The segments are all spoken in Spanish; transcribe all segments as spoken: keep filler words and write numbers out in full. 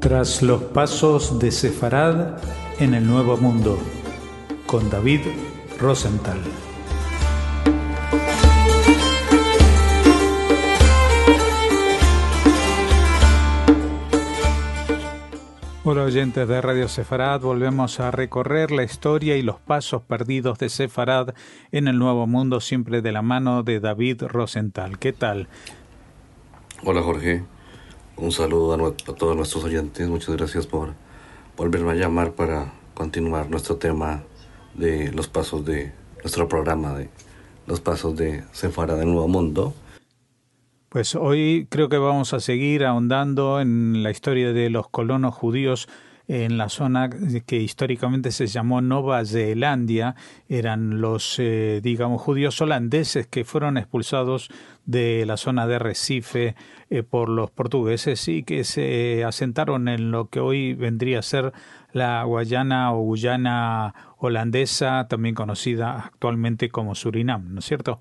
Tras los pasos de Sefarad en el Nuevo Mundo, con David Rosenthal. Hola oyentes de Radio Sefarad, volvemos a recorrer la historia y los pasos perdidos de Sefarad en el Nuevo Mundo, siempre de la mano de David Rosenthal. ¿Qué tal? Hola Jorge, un saludo a, no, a todos nuestros oyentes, muchas gracias por volverme a llamar para continuar nuestro tema de los pasos de nuestro programa de los pasos de Sefarad del Nuevo Mundo. Pues hoy creo que vamos a seguir ahondando en la historia de los colonos judíos en la zona que históricamente se llamó Nova Zelandia. Eran los, eh, digamos, judíos holandeses que fueron expulsados de la zona de Recife eh, por los portugueses y que se asentaron en lo que hoy vendría a ser la Guayana o Guyana holandesa, también conocida actualmente como Surinam, ¿no es cierto?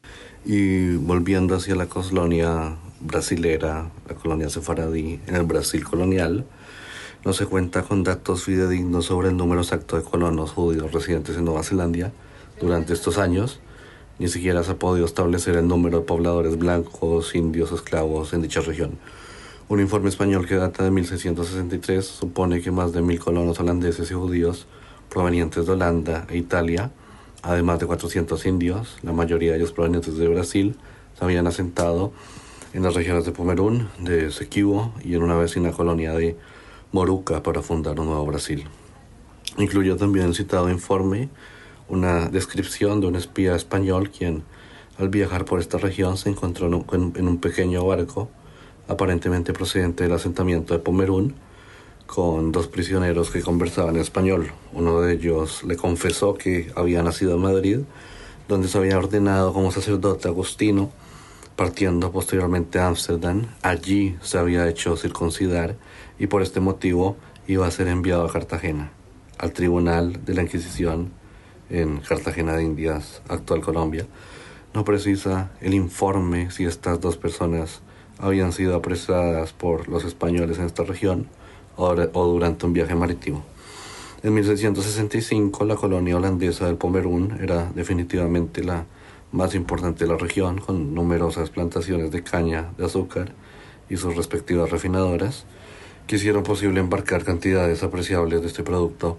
Y volviendo hacia la colonia brasilera, la colonia sefaradí en el Brasil colonial, no se cuenta con datos fidedignos sobre el número exacto de colonos judíos residentes en Nueva Zelanda durante estos años. Ni siquiera se ha podido establecer el número de pobladores blancos, indios o esclavos en dicha región. Un informe español que data de mil seiscientos sesenta y tres supone que más de mil colonos holandeses y judíos provenientes de Holanda e Italia, además de cuatrocientos indios, la mayoría de ellos provenientes de Brasil, se habían asentado en las regiones de Pomerún, de Esequibo y en una vecina colonia de Moruca para fundar un nuevo Brasil. Incluyó también el citado informe una descripción de un espía español quien, al viajar por esta región, se encontró en un, en un pequeño barco, aparentemente procedente del asentamiento de Pomerún, con dos prisioneros que conversaban en español. Uno de ellos le confesó que había nacido en Madrid, donde se había ordenado como sacerdote agustino, partiendo posteriormente a Ámsterdam. Allí se había hecho circuncidar y por este motivo iba a ser enviado a Cartagena, al tribunal de la Inquisición en Cartagena de Indias, actual Colombia. No precisa el informe si estas dos personas habían sido apresadas por los españoles en esta región o durante un viaje marítimo. En mil seiscientos sesenta y cinco, la colonia holandesa del Pomerún era definitivamente la más importante de la región, con numerosas plantaciones de caña de azúcar y sus respectivas refinadoras, que hicieron posible embarcar cantidades apreciables de este producto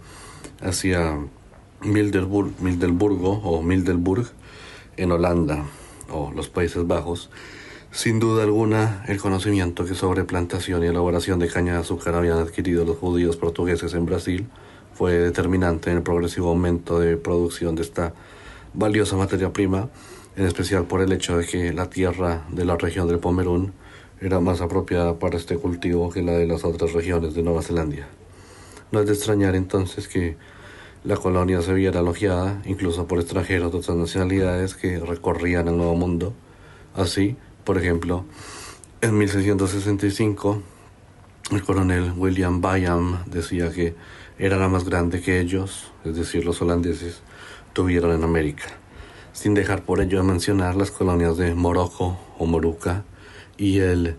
hacia Middelburg, Middelburgo o Middelburg en Holanda o los Países Bajos. Sin duda alguna, el conocimiento que sobre plantación y elaboración de caña de azúcar habían adquirido los judíos portugueses en Brasil fue determinante en el progresivo aumento de producción de esta valiosa materia prima, en especial por el hecho de que la tierra de la región del Pomerún era más apropiada para este cultivo que la de las otras regiones de Nueva Zelanda. No es de extrañar entonces que la colonia se viera elogiada incluso por extranjeros de otras nacionalidades que recorrían el Nuevo Mundo. Así, por ejemplo, en mil seiscientos sesenta y cinco, el coronel William Byam decía que era la más grande que ellos, es decir, los holandeses, tuvieron en América, sin dejar por ello de mencionar las colonias de Morocco o Moruca y el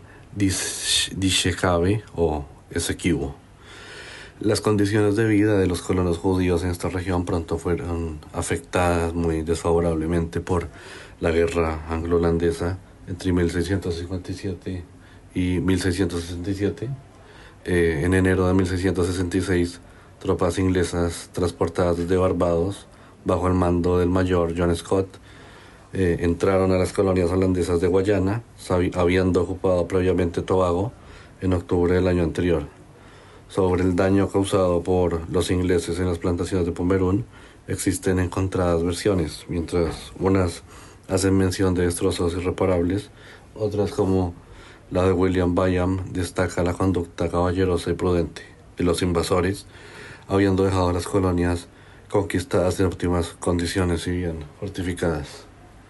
Dishekabe o Esequibo. Las condiciones de vida de los colonos judíos en esta región pronto fueron afectadas muy desfavorablemente por la guerra anglo-holandesa entre mil seiscientos cincuenta y siete y mil seiscientos sesenta y siete. Eh, en enero de mil seiscientos sesenta y seis, tropas inglesas transportadas desde Barbados, bajo el mando del mayor John Scott, eh, entraron a las colonias holandesas de Guayana, sabi- habiendo ocupado previamente Tobago en octubre del año anterior. Sobre el daño causado por los ingleses en las plantaciones de Pomerún, existen encontradas versiones, mientras unas hacen mención de destrozos irreparables, otras, como la de William Byam, destaca la conducta caballerosa y prudente de los invasores, habiendo dejado las colonias conquistadas en óptimas condiciones y bien fortificadas.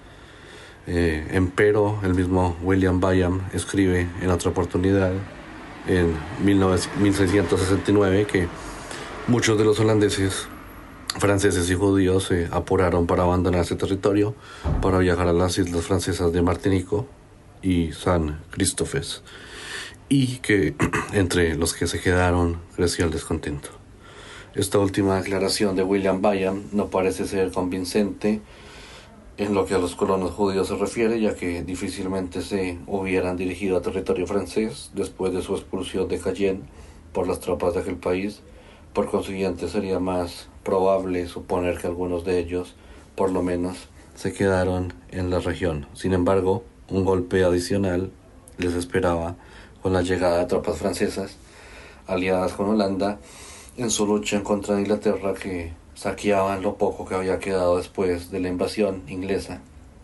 Eh, empero, el mismo William Byam escribe en otra oportunidad, en mil seiscientos sesenta y nueve, que muchos de los holandeses, franceses y judíos se apuraron para abandonar ese territorio para viajar a las islas francesas de Martinico y San Christophe, y que entre los que se quedaron creció el descontento. Esta última declaración de William Byam no parece ser convincente en lo que a los colonos judíos se refiere, ya que difícilmente se hubieran dirigido a territorio francés después de su expulsión de Cayenne por las tropas de aquel país. Por consiguiente, sería más probable suponer que algunos de ellos, por lo menos, se quedaron en la región. Sin embargo, un golpe adicional les esperaba con la llegada de tropas francesas aliadas con Holanda en su lucha en contra de Inglaterra, que saqueaban lo poco que había quedado después de la invasión inglesa.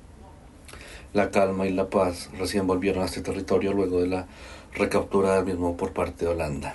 La calma y la paz recién volvieron a este territorio luego de la recaptura del mismo por parte de Holanda.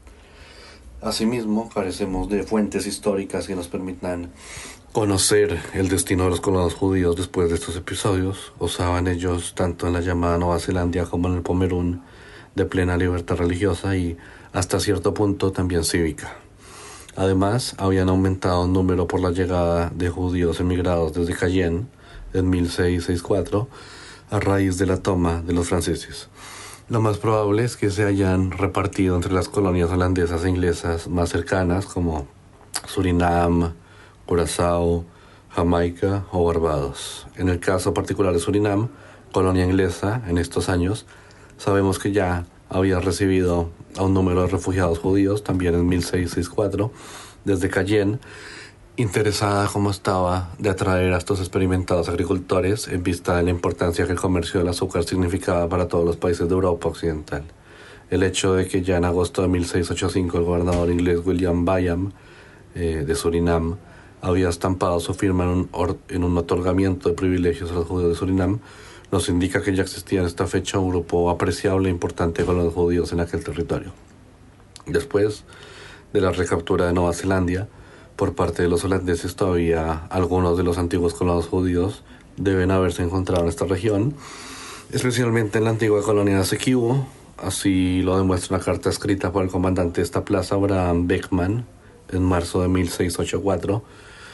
Asimismo, carecemos de fuentes históricas que nos permitan conocer el destino de los colonos judíos después de estos episodios. Gozaban ellos, tanto en la llamada Nueva Zelanda como en el Pomerún, de plena libertad religiosa y hasta cierto punto también cívica. Además, habían aumentado en número por la llegada de judíos emigrados desde Cayenne en mil seiscientos sesenta y cuatro a raíz de la toma de los franceses. Lo más probable es que se hayan repartido entre las colonias holandesas e inglesas más cercanas, como Surinam, Curazao, Jamaica o Barbados. En el caso particular de Surinam, colonia inglesa en estos años, sabemos que ya había recibido a un número de refugiados judíos, también en mil seiscientos sesenta y cuatro, desde Cayenne, interesada como estaba de atraer a estos experimentados agricultores en vista de la importancia que el comercio del azúcar significaba para todos los países de Europa Occidental. El hecho de que ya en agosto de mil seiscientos ochenta y cinco el gobernador inglés William Byam eh, de Surinam había estampado su firma en un, or- en un otorgamiento de privilegios a los judíos de Surinam nos indica que ya existía en esta fecha un grupo apreciable e importante de los judíos en aquel territorio. Después de la recaptura de Nueva Zelanda por parte de los holandeses, todavía algunos de los antiguos colonos judíos deben haberse encontrado en esta región, especialmente en la antigua colonia de Essequibo. Así lo demuestra una carta escrita por el comandante de esta plaza, Abraham Beckman, en marzo de mil seiscientos ochenta y cuatro.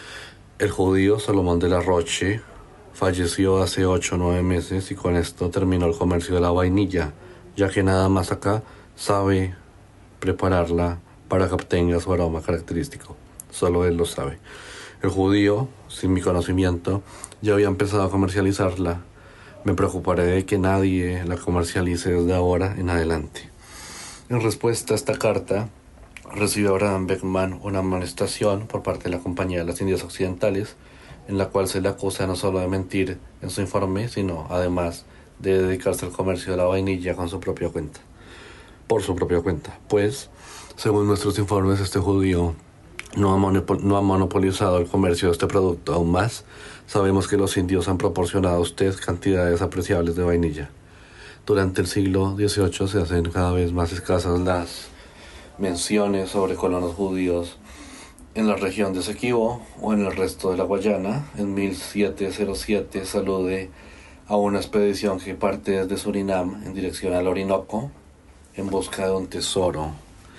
El judío Salomón de la Roche falleció hace ocho o nueve meses y con esto terminó el comercio de la vainilla, ya que nada más acá sabe prepararla para que obtenga su aroma característico. Solo él lo sabe. El judío, sin mi conocimiento, ya había empezado a comercializarla. Me preocuparé de que nadie la comercialice desde ahora en adelante. En respuesta a esta carta, recibió Abraham Beckman una amonestación por parte de la Compañía de las Indias Occidentales, en la cual se le acusa no solo de mentir en su informe, sino además de dedicarse al comercio de la vainilla con su propia cuenta. Por su propia cuenta, pues, según nuestros informes, este judío no ha, monopol- no ha monopolizado el comercio de este producto. Aún más, sabemos que los indios han proporcionado a usted cantidades apreciables de vainilla. Durante el siglo dieciocho se hacen cada vez más escasas las menciones sobre colonos judíos en la región de Essequibo o en el resto de la Guayana. En mil setecientos siete se alude a una expedición que parte desde Surinam en dirección al Orinoco en busca de un tesoro.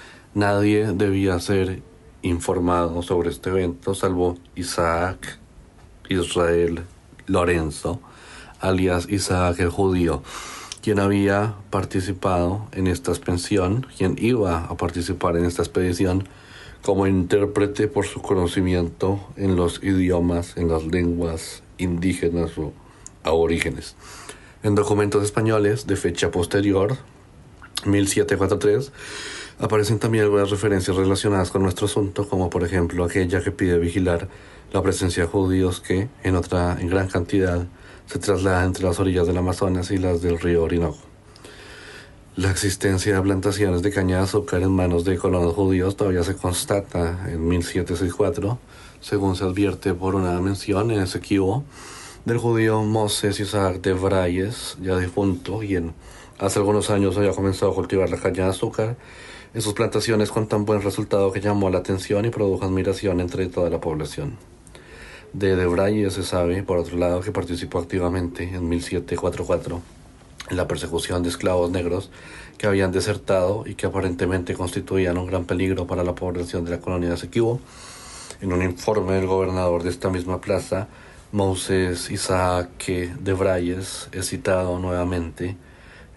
Nadie debía ser informado sobre este evento salvo Isaac Israel Lorenzo, alias Isaac el Judío, quien había participado en esta expedición, quien iba a participar en esta expedición como intérprete por su conocimiento en los idiomas, en las lenguas indígenas o aborígenes. En documentos españoles de fecha posterior, mil setecientos cuarenta y tres, aparecen también algunas referencias relacionadas con nuestro asunto, como por ejemplo aquella que pide vigilar la presencia de judíos que, en otra en gran cantidad, se traslada entre las orillas del Amazonas y las del río Orinoco. La existencia de plantaciones de caña de azúcar en manos de colonos judíos todavía se constata en mil setecientos sesenta y cuatro, según se advierte por una mención en Essequibo del judío Moses Isaac de Brayes, ya difunto, quien hace algunos años había comenzado a cultivar la caña de azúcar en sus plantaciones con tan buen resultado que llamó la atención y produjo admiración entre toda la población. De De Brayes se sabe, por otro lado, que participó activamente en mil setecientos cuarenta y cuatro en la persecución de esclavos negros que habían desertado y que aparentemente constituían un gran peligro para la población de la colonia de Essequibo. En un informe del gobernador de esta misma plaza, Moses Isaac de Brayes, es citado nuevamente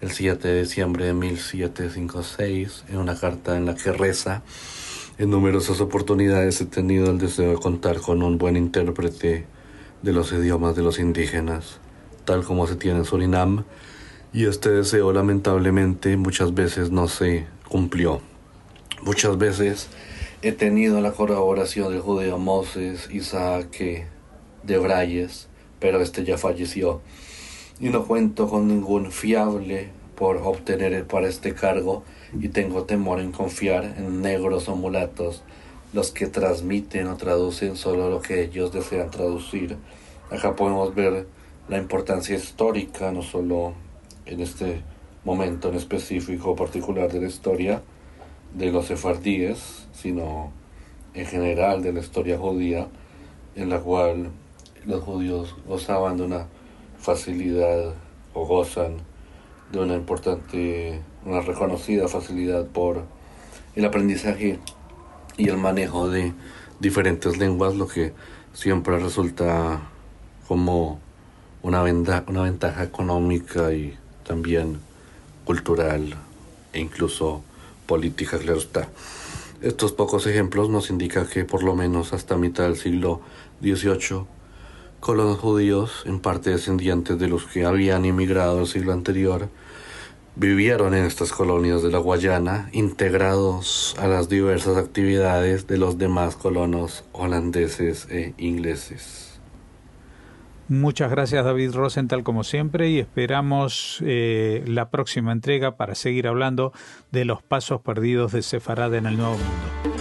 el siete de diciembre de mil setecientos cincuenta y seis, en una carta en la que reza: en numerosas oportunidades he tenido el deseo de contar con un buen intérprete de los idiomas de los indígenas, tal como se tiene en Surinam, y este deseo lamentablemente muchas veces no se cumplió. Muchas veces he tenido la colaboración del judío Moses Isaac de Brayes, pero este ya falleció, y no cuento con ningún fiable por obtener para este cargo, y tengo temor en confiar en negros o mulatos, los que transmiten o traducen solo lo que ellos desean traducir. Acá podemos ver la importancia histórica, no solo en este momento en específico particular de la historia de los sefardíes, sino en general de la historia judía, en la cual los judíos gozaban de una facilidad o gozan de una importante, una reconocida facilidad por el aprendizaje y el manejo de diferentes lenguas, lo que siempre resulta como una, venda, una ventaja económica y también cultural e incluso política, claro está. Estos pocos ejemplos nos indican que por lo menos hasta mitad del siglo dieciocho, colonos judíos, en parte descendientes de los que habían emigrado el siglo anterior, vivieron en estas colonias de la Guayana, integrados a las diversas actividades de los demás colonos holandeses e ingleses. Muchas gracias, David Rosenthal, como siempre, y esperamos eh, la próxima entrega para seguir hablando de los pasos perdidos de Sefarad en el Nuevo Mundo.